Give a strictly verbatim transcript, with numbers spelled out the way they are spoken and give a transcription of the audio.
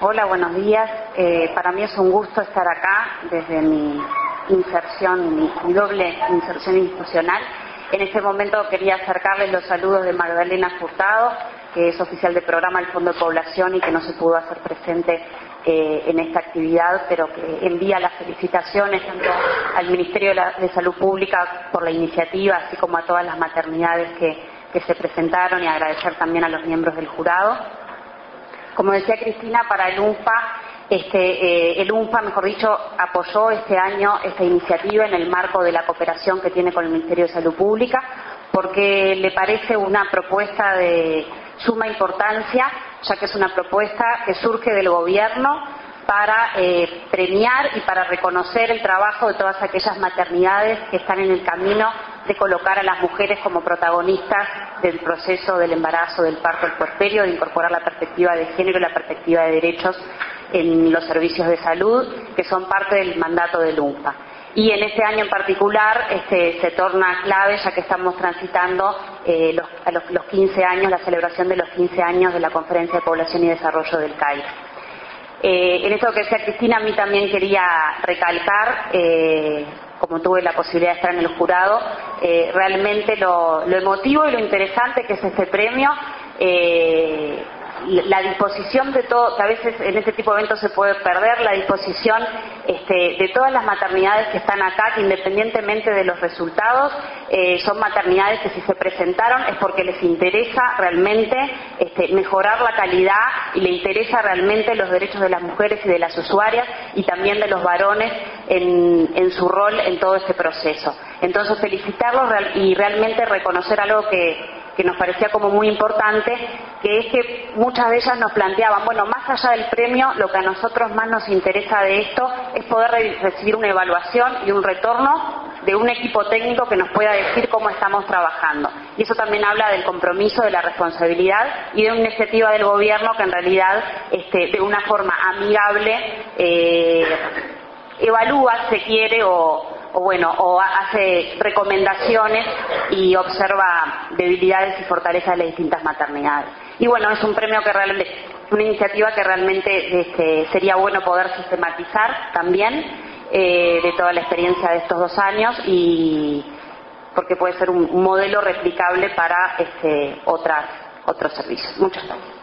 Hola, buenos días. Eh, para mí es un gusto estar acá desde mi inserción, mi, mi doble inserción institucional. En este momento quería acercarles los saludos de Magdalena Furtado, que es oficial de programa del Fondo de Población y que no se pudo hacer presente eh, en esta actividad, pero que envía las felicitaciones tanto al Ministerio de, la, de Salud Pública por la iniciativa, así como a todas las maternidades que, que se presentaron, y agradecer también a los miembros del jurado. Como decía Cristina, para el U N F P A, este, eh, el U N F P A, mejor dicho, apoyó este año esta iniciativa en el marco de la cooperación que tiene con el Ministerio de Salud Pública, porque le parece una propuesta de suma importancia, ya que es una propuesta que surge del gobierno para eh, premiar y para reconocer el trabajo de todas aquellas maternidades que están en el camino de colocar a las mujeres como protagonistas del proceso del embarazo, del parto, del puerperio, de incorporar la perspectiva de género y la perspectiva de derechos en los servicios de salud, que son parte del mandato del U N F P A. Y en este año en particular este, se torna clave, ya que estamos transitando eh, los, a los, los quince años, la celebración de los quince años de la Conferencia de Población y Desarrollo del CAIRE. Eh, en esto que decía Cristina, a mí también quería recalcar, eh, como tuve la posibilidad de estar en el jurado, eh, realmente lo, lo emotivo y lo interesante que es este premio, eh, la disposición de todo, que a veces en este tipo de eventos se puede perder, la disposición este, de todas las maternidades que están acá, que independientemente de los resultados, eh, son maternidades que si se presentaron es porque les interesa realmente este, mejorar la calidad y le interesa realmente los derechos de las mujeres y de las usuarias y también de los varones en, en su rol en todo este proceso. Entonces felicitarlos y realmente reconocer algo que que nos parecía como muy importante, que es que muchas de ellas nos planteaban, bueno, más allá del premio, lo que a nosotros más nos interesa de esto es poder re recibir una evaluación y un retorno de un equipo técnico que nos pueda decir cómo estamos trabajando. Y eso también habla del compromiso, de la responsabilidad y de una iniciativa del gobierno que en realidad, este, de una forma amigable, eh, evalúa, se quiere, o o bueno, o hace recomendaciones y observa debilidades y fortalezas de las distintas maternidades. Y bueno, es un premio que realmente, una iniciativa que realmente este, sería bueno poder sistematizar también, eh, de toda la experiencia de estos dos años, y porque puede ser un, un modelo replicable para este, otras, otros servicios. Muchas gracias.